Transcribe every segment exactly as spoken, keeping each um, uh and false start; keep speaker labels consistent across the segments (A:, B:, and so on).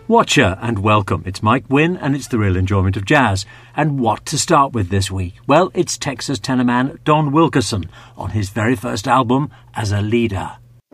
A: Watcher and welcome. It's Mike Wynn and it's the real enjoyment of jazz. And what to start with this week? Well, it's Texas tenor man Don Wilkerson on his very first album as a leader.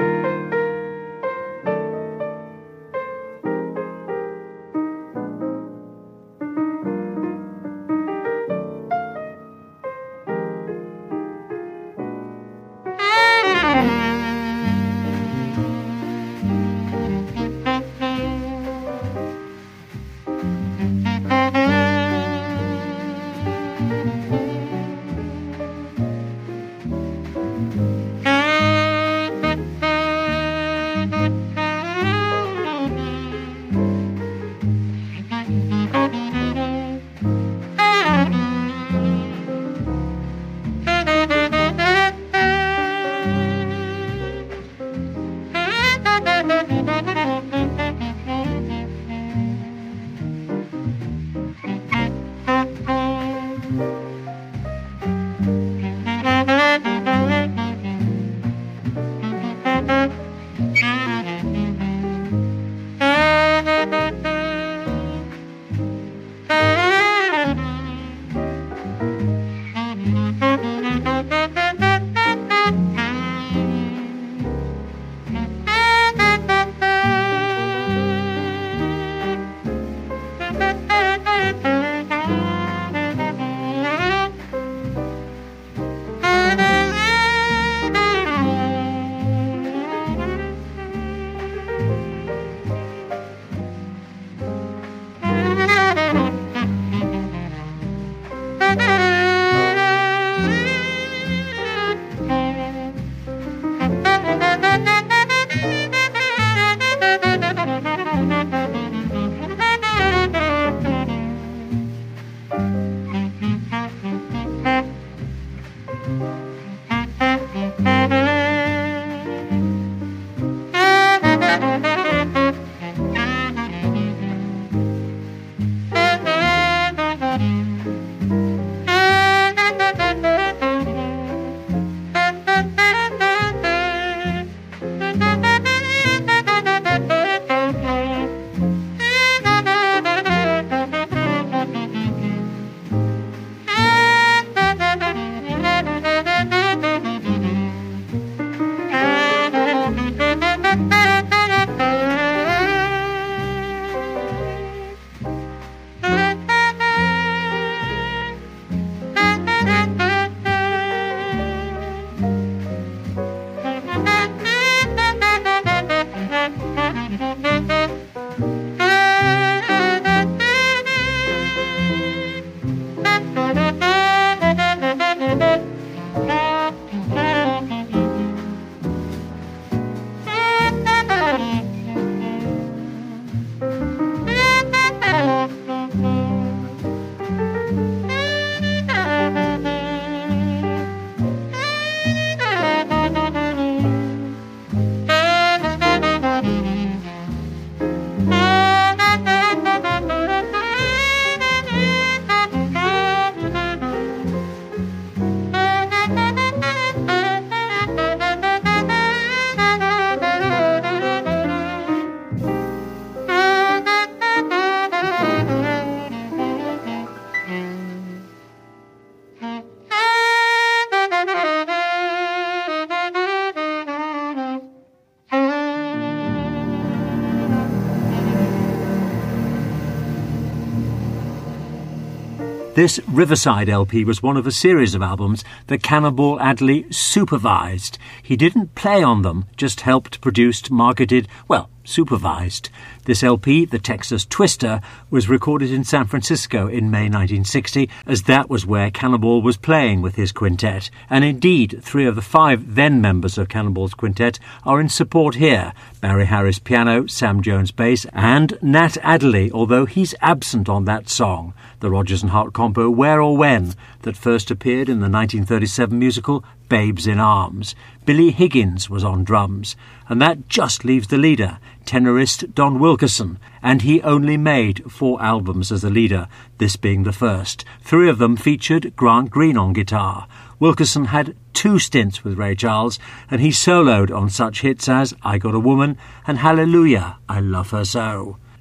A: This Riverside L P was one of a series of albums that Cannonball Adderley supervised. He didn't play on them, just helped, produced, marketed, well, supervised. This L P, The Texas Twister, was recorded in San Francisco in May nineteen sixty, as that was where Cannonball was playing with his quintet. And indeed, three of the five then members of Cannonball's quintet are in support here. Barry Harris piano, Sam Jones bass, and Nat Adderley, although he's absent on that song, the Rodgers and Hart compo Where or When, that first appeared in the nineteen thirty-seven musical Babes in Arms. Billy Higgins was on drums, and that just leaves the leader, tenorist Don Wilkerson, and he only made four albums as a leader, this being the first. Three of them featured Grant Green on guitar. Wilkerson had two stints with Ray Charles, and he soloed on such hits as I Got a Woman and Hallelujah, I Love Her So.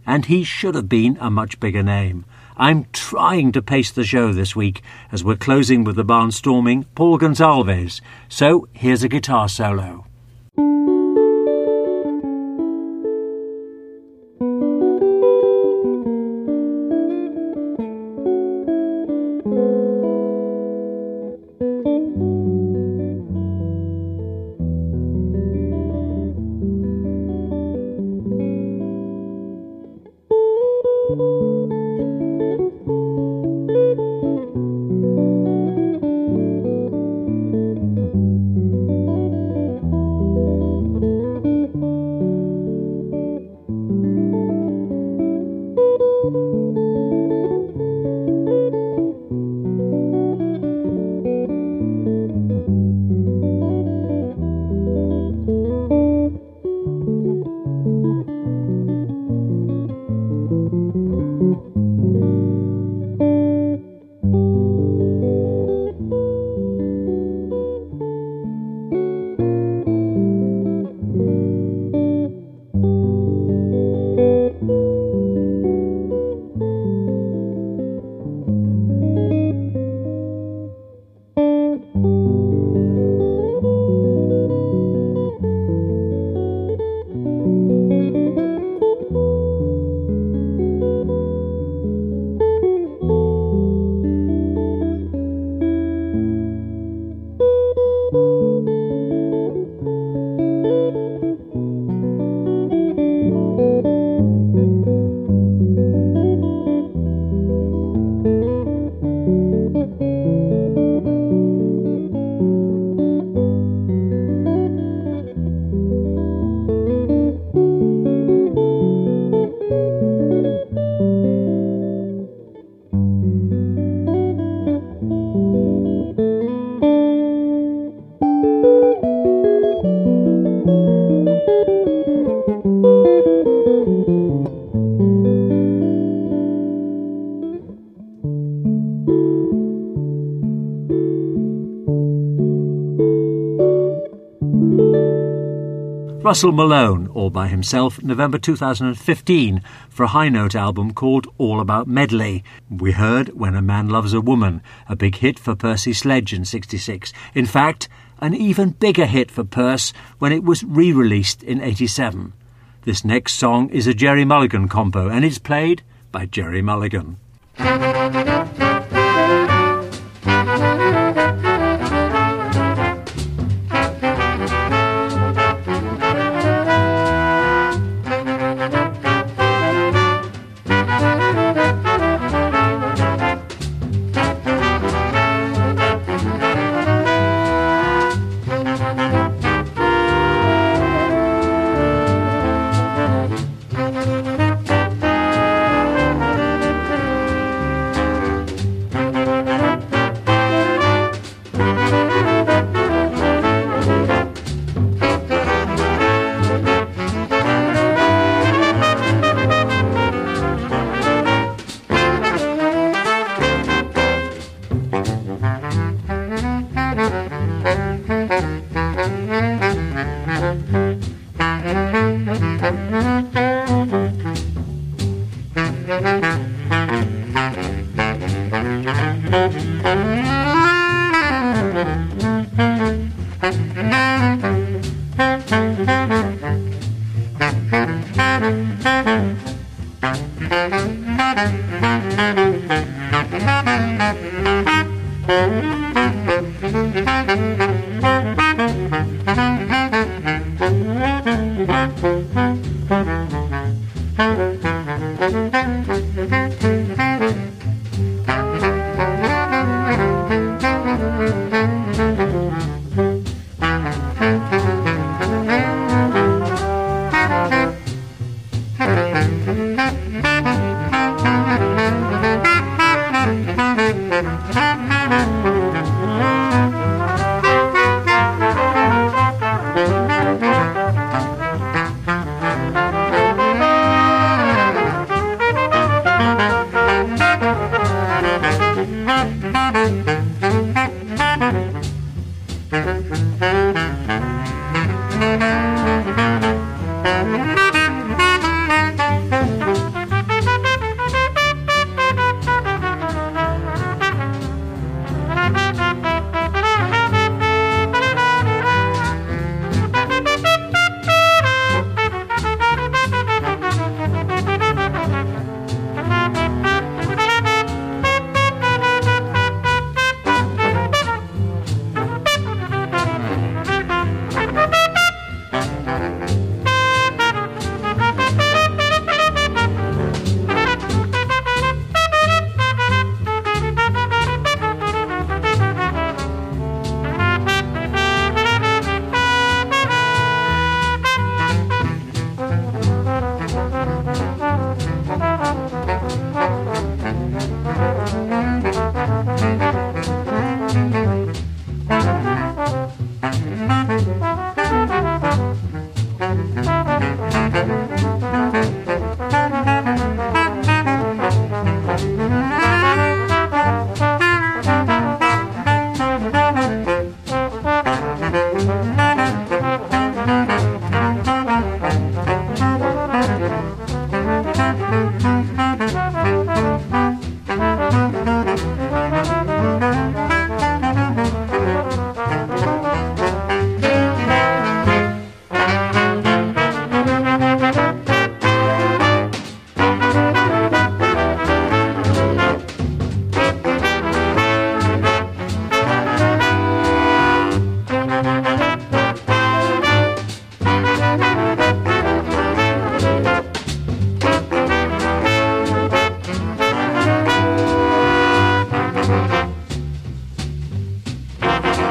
A: and he should have been a much bigger name. I'm trying to pace the show this week as we're closing with the barnstorming Paul Gonsalves. So here's a guitar solo. Russell Malone, all by himself, November two thousand fifteen, for a High Note album called All About Medley. We heard When a Man Loves a Woman, a big hit for Percy Sledge in sixty-six. In fact, an even bigger hit for Perce when it was re-released in eighty-seven. This next song is a Gerry Mulligan compo, and it's played by Gerry Mulligan.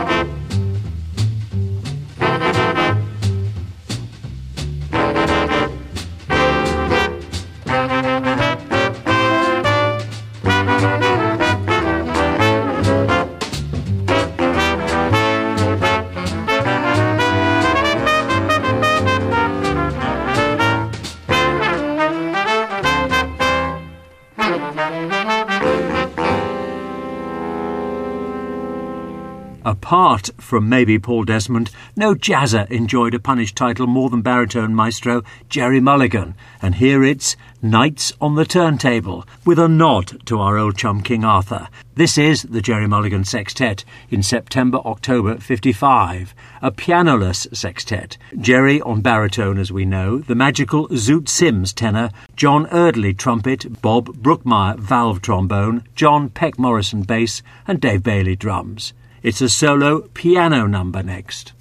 A: Apart from maybe Paul Desmond, no jazzer enjoyed a punished title more than baritone maestro Gerry Mulligan, and here it's Nights on the Turntable, with a nod to our old chum King Arthur. This is the Gerry Mulligan Sextet in September-October fifty-five, a pianoless sextet. Gerry on baritone, as we know, the magical Zoot Sims tenor, John Eardley trumpet, Bob Brookmeyer valve trombone, John Peck Morrison bass, and Dave Bailey drums. It's a solo piano number next.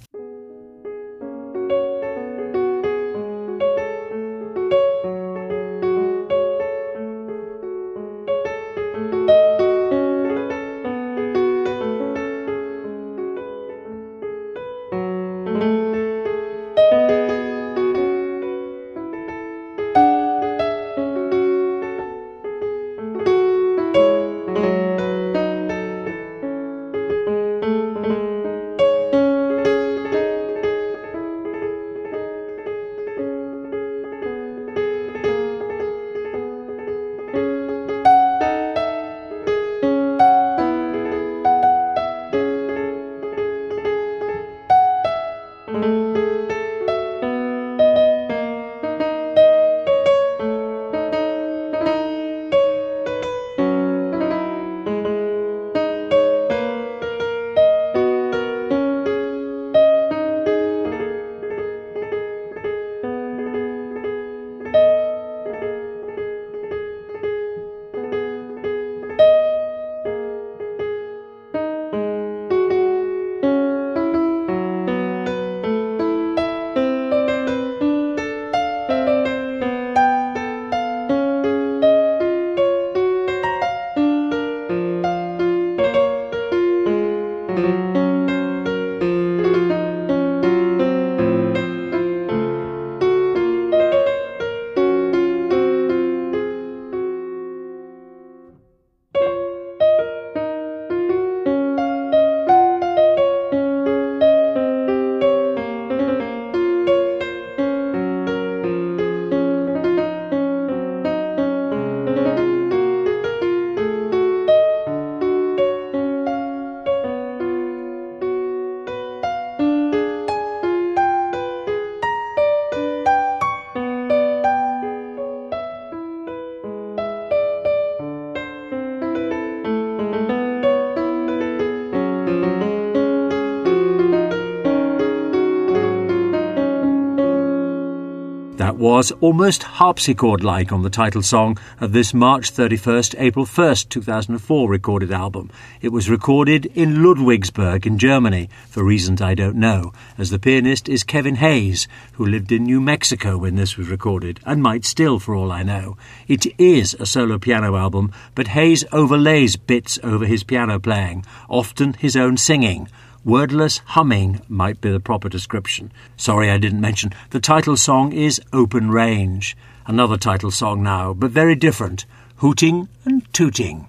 A: That was almost harpsichord-like on the title song of this March thirty-first, April first, two thousand four recorded album. It was recorded in Ludwigsburg in Germany, for reasons I don't know, as the pianist is Kevin Hayes, who lived in New Mexico when this was recorded, and might still for all I know. It is a solo piano album, but Hayes overlays bits over his piano playing, often his own singing. Wordless humming might be the proper description. Sorry I didn't mention, the title song is Open Range. Another title song now, but very different. Hooting and Tooting.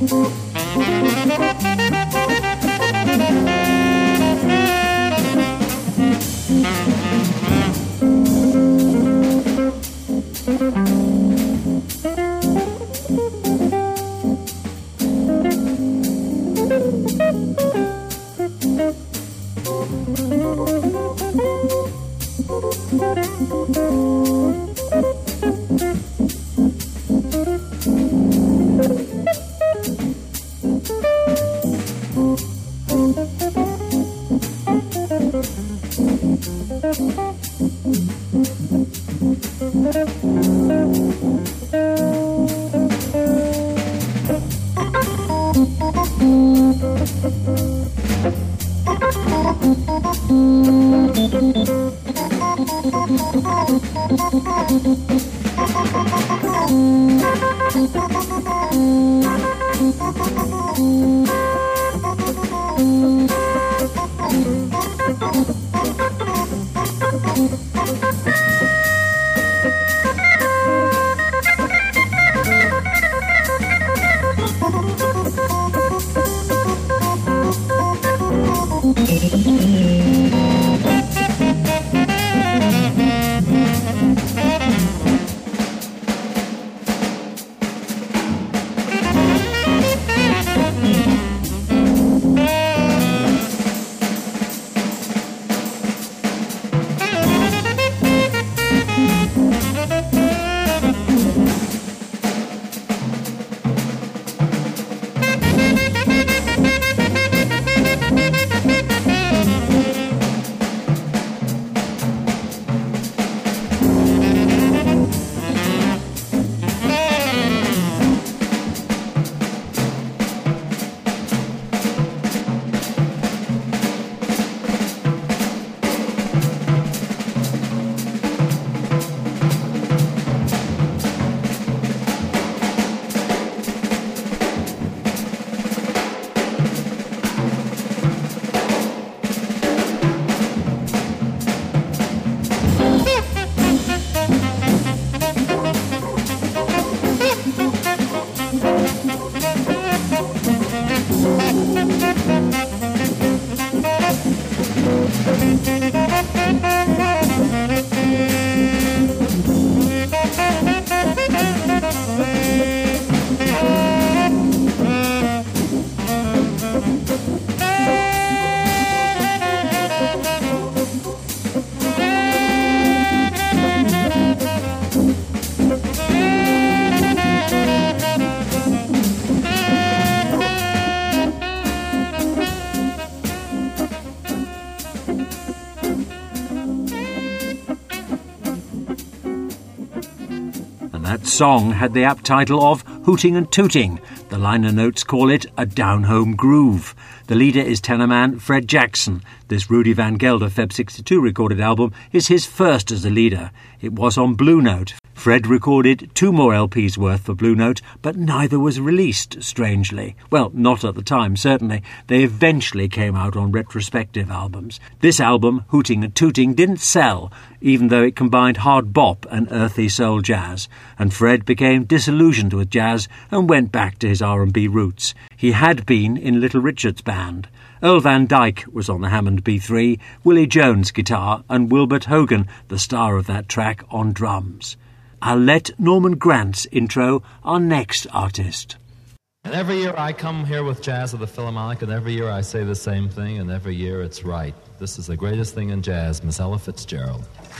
A: That song had the apt title of Hooting and Tooting. The liner notes call it a down-home groove. The leader is tenorman Fred Jackson. This Rudy Van Gelder Feb sixty-two recorded album is his first as a leader. It was on Blue Note. Fred recorded two more L Ps worth for Blue Note, but neither was released, strangely. Well, not at the time, certainly. They eventually came out on retrospective albums. This album, Hooting and Tooting, didn't sell, even though it combined hard bop and earthy soul jazz, and Fred became disillusioned with jazz and went back to his R and B roots. He had been in Little Richard's band. Earl Van Dyke was on the Hammond B three, Willie Jones guitar, and Wilbert Hogan, the star of that track, on drums. I'll let Norman Granz intro our next artist.
B: And every year I come here with Jazz at the Philharmonic, and every year I say the same thing, and every year it's right. This is the greatest thing in jazz, Miss Ella Fitzgerald.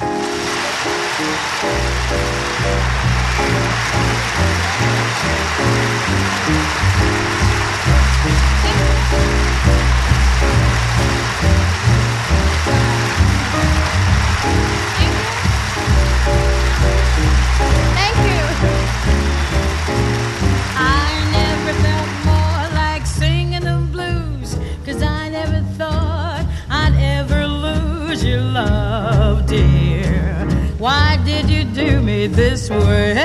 C: Why did you do me this way?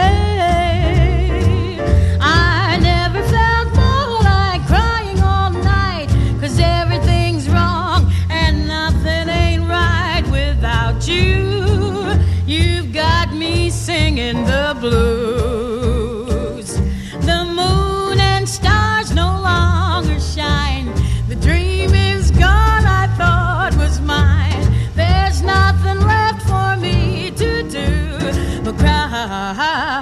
C: I never felt more like crying all night, 'cause everything's wrong and nothing ain't right without you. You've got me singing the blues. The moon and stars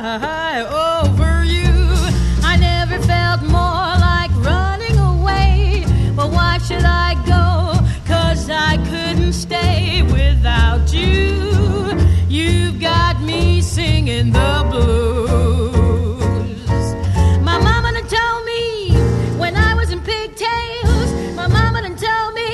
C: over you. I never felt more like running away. But why should I go? 'Cause I couldn't stay without you. You've got me singing the blues. My mama done told me when I was in pigtails, my mama done told me,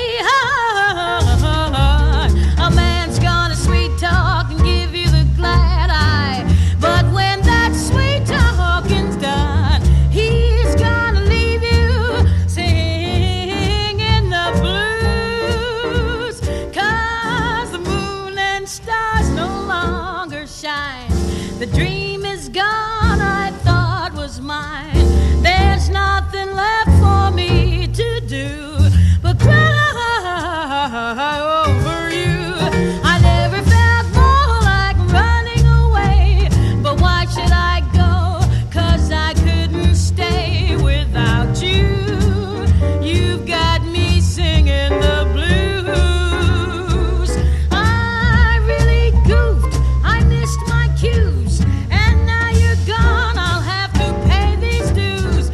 C: oh, a man's gonna sweet talk and give you the glad eye. But when that sweet talking's done, he's gonna leave you singing the blues. 'Cause the moon and stars no longer shine. The dream is gone I thought was mine. There's nothing left for me to do but cry over you. I never felt more like running away. But why should I go? 'Cause I couldn't stay without you. You've got me singing the blues. I really goofed. I missed my cues. And now you're gone. I'll have to pay these dues.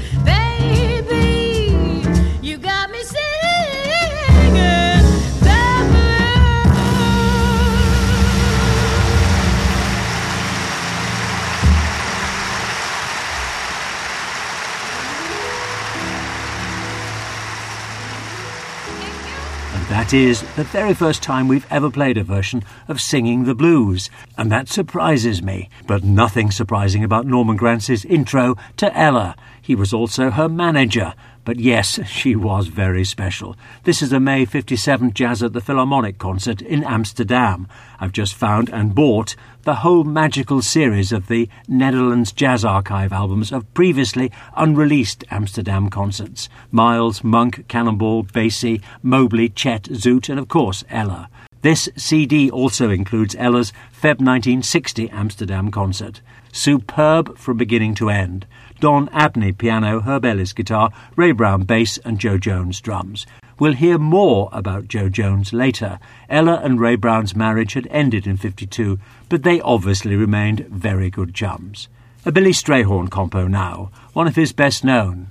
C: Baby, you got me singing the blues.
A: And that is the very first time we've ever played a version of Singing the Blues. And that surprises me. But nothing surprising about Norman Grantz's intro to Ella. He was also her manager. But yes, she was very special. This is a May fifty-seven Jazz at the Philharmonic concert in Amsterdam. I've just found and bought the whole magical series of the Netherlands Jazz Archive albums of previously unreleased Amsterdam concerts. Miles, Monk, Cannonball, Basie, Mobley, Chet, Zoot, and of course Ella. This C D also includes Ella's February nineteen sixty Amsterdam concert. Superb from beginning to end. Don Abney piano, Herb Ellis guitar, Ray Brown bass and Joe Jones drums. We'll hear more about Joe Jones later. Ella and Ray Brown's marriage had ended in fifty-two, but they obviously remained very good chums. A Billy Strayhorn compo now, one of his best known.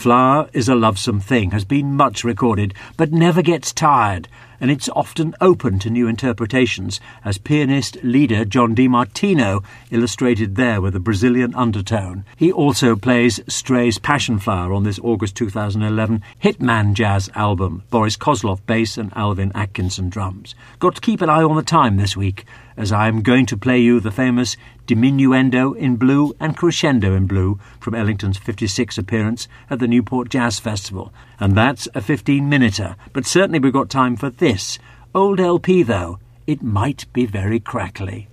A: Flower is a Lovesome Thing has been much recorded, but never gets tired, and it's often open to new interpretations, as pianist leader John DiMartino illustrated there with a Brazilian undertone. He also plays Stray's Passion Flower on this August two thousand eleven Hitman Jazz album, Boris Kozlov bass and Alvin Atkinson drums. Got to keep an eye on the time this week, as I am going to play you the famous Diminuendo in Blue and Crescendo in Blue from Ellington's fifty-six appearance at the Newport Jazz Festival. And that's a fifteen-minuter, but certainly we've got time for this. Old L P, though, it might be very crackly.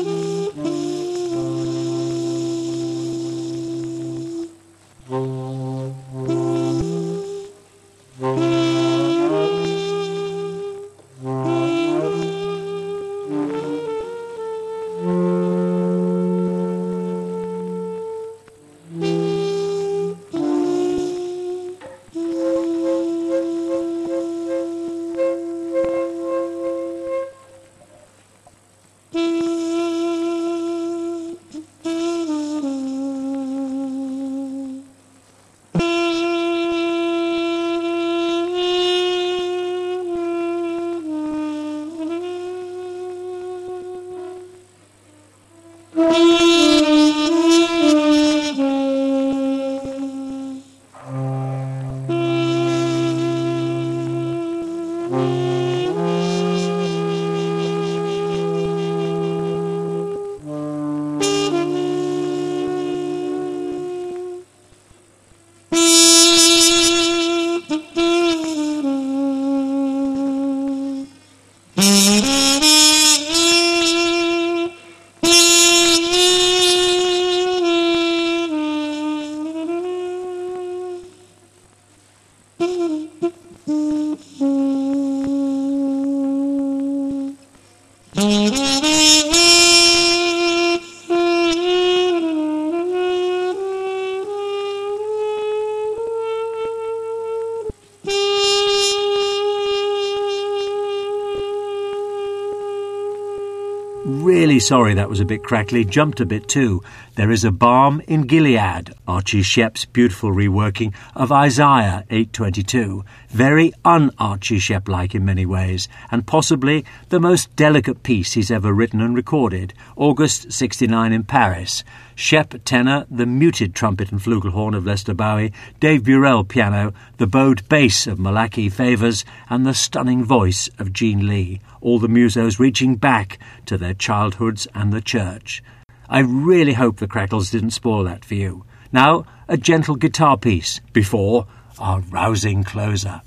D: Oh.
A: really sorry that was a bit crackly, jumped a bit too. There is a balm in Gilead, Archie Shepp's beautiful reworking of Isaiah eight twenty-two, very un-Archie Shepp-like in many ways, and possibly the most delicate piece he's ever written and recorded, August sixty-nine in Paris. Shepp tenor, the muted trumpet and flugelhorn of Lester Bowie, Dave Burrell piano, the bowed bass of Malachi Favors, and the stunning voice of Gene Lee, all the musos reaching back to their childhoods and the church. I really hope the crackles didn't spoil that for you. Now, a gentle guitar piece before our rousing closer.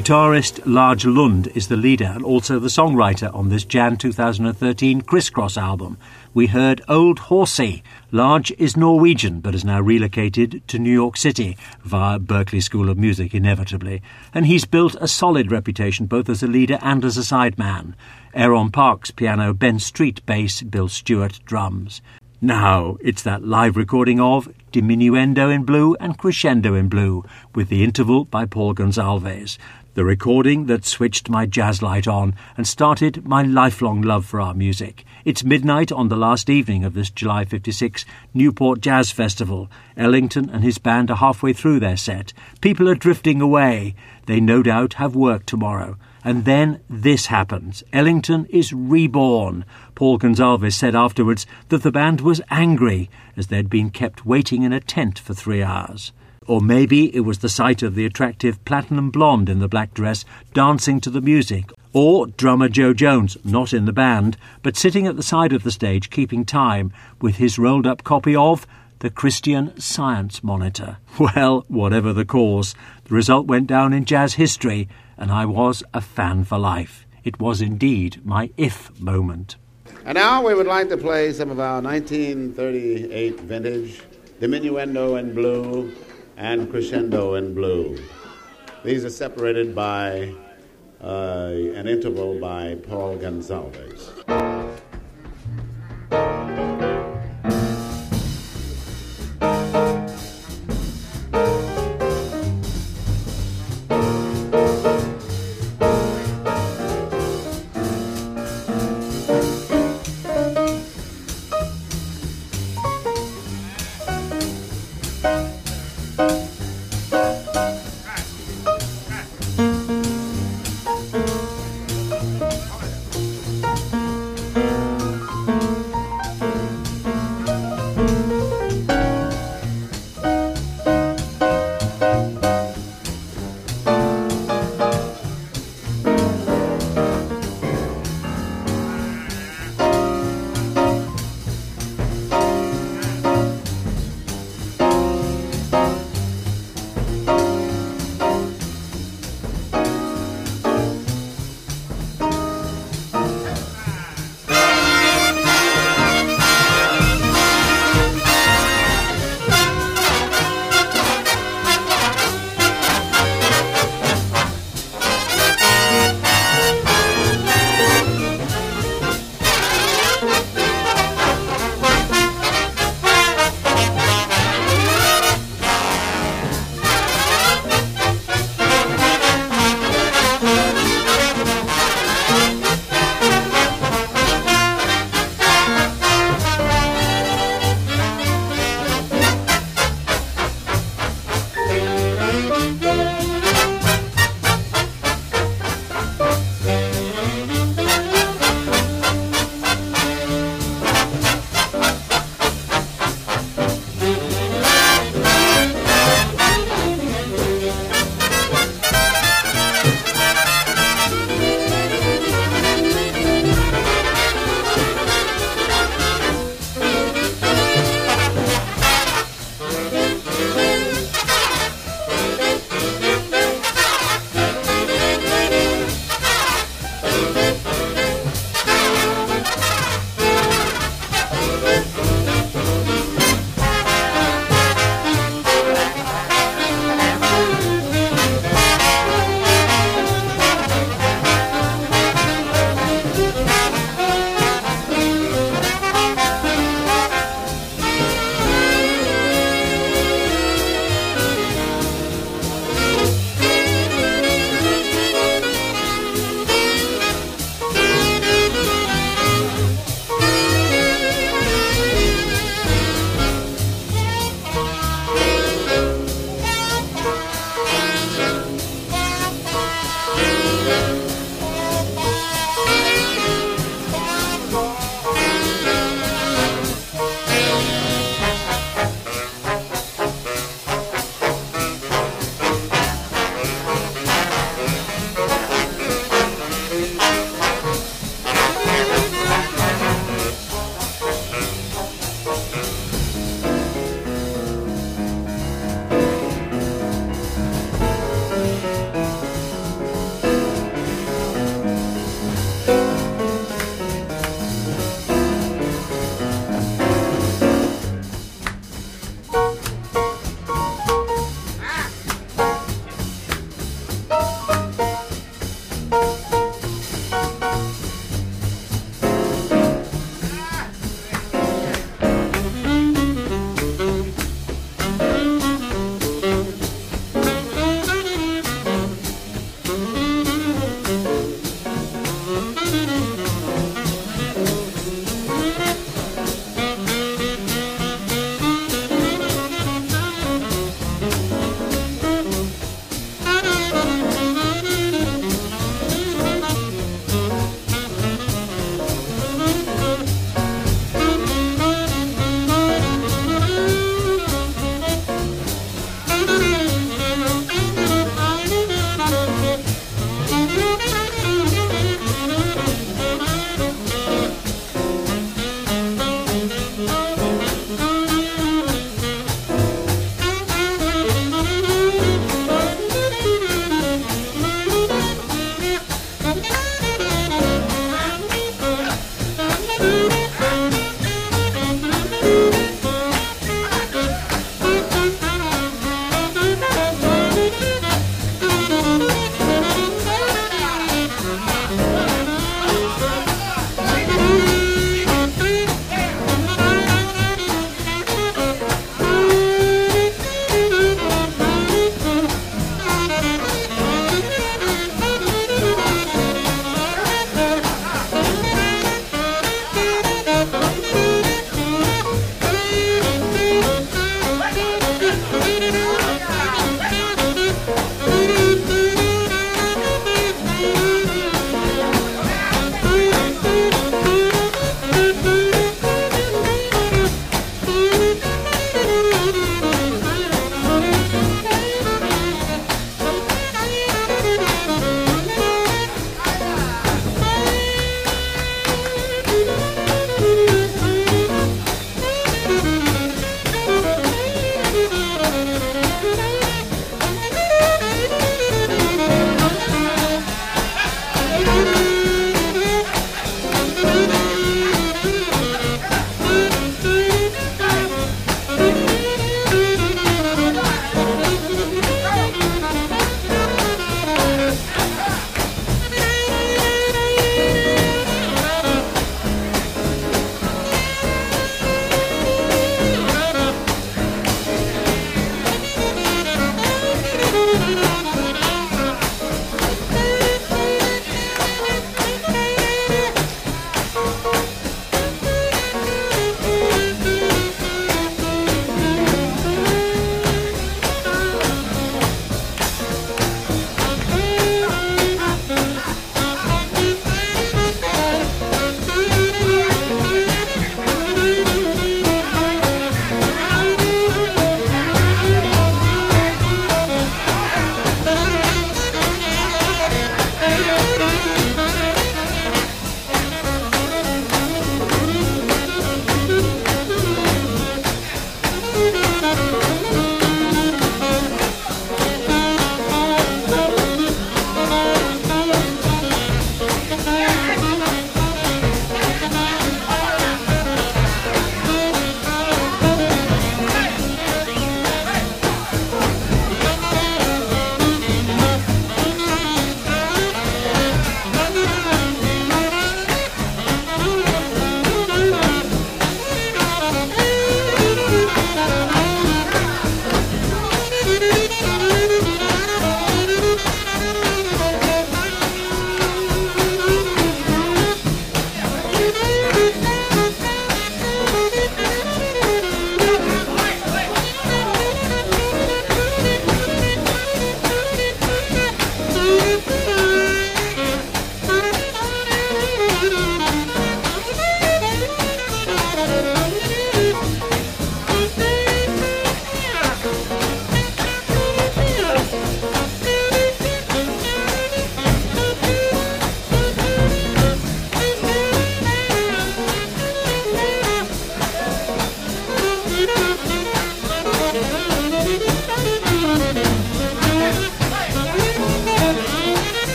A: Guitarist Lars Lund is the leader and also the songwriter on this Jan two thousand thirteen Crisscross album. We heard Old Horsey. Lars is Norwegian but has now relocated to New York City via Berklee School of Music, inevitably, and he's built a solid reputation both as a leader and as a sideman. Aaron Parks piano, Ben Street bass, Bill Stewart drums. Now it's that live recording of Diminuendo in Blue and Crescendo in Blue with the interval by Paul Gonsalves. The recording that switched my jazz light on and started my lifelong love for our music. It's midnight on the last evening of this July fifty-six Newport Jazz Festival. Ellington and his band are halfway through their set. People are drifting away. They no doubt have work tomorrow. And then this happens. Ellington is reborn. Paul Gonsalves said afterwards that the band was angry as they'd been kept waiting in a tent for three hours. Or maybe it was the sight of the attractive platinum blonde in the black dress dancing to the music. Or drummer Joe Jones, not in the band, but sitting at the side of the stage keeping time with his rolled-up copy of the Christian Science Monitor. Well, whatever the cause, the result went down in jazz history, and I was a fan for life. It was indeed my if moment.
D: And now we would like to play some of our nineteen thirty-eight vintage Diminuendo in Blue and Crescendo in Blue. These are separated by uh, an interval by Paul Gonsalves.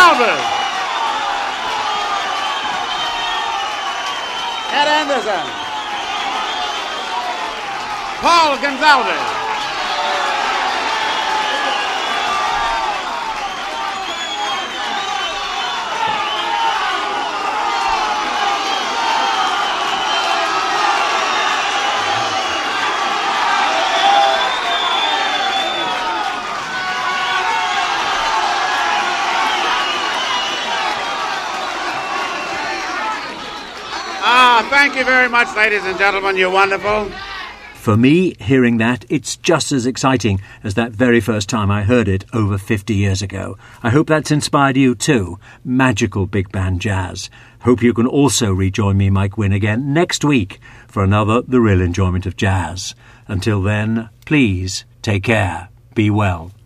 D: Gonzalez. Ed Anderson. Paul Gonzalez. Ah, thank you very much, ladies and gentlemen. You're wonderful.
A: For me, hearing that, it's just as exciting as that very first time I heard it over fifty years ago. I hope that's inspired you too. Magical big band jazz. Hope you can also rejoin me, Mike Wynn, again next week for another The Real Enjoyment of Jazz. Until then, please take care. Be well.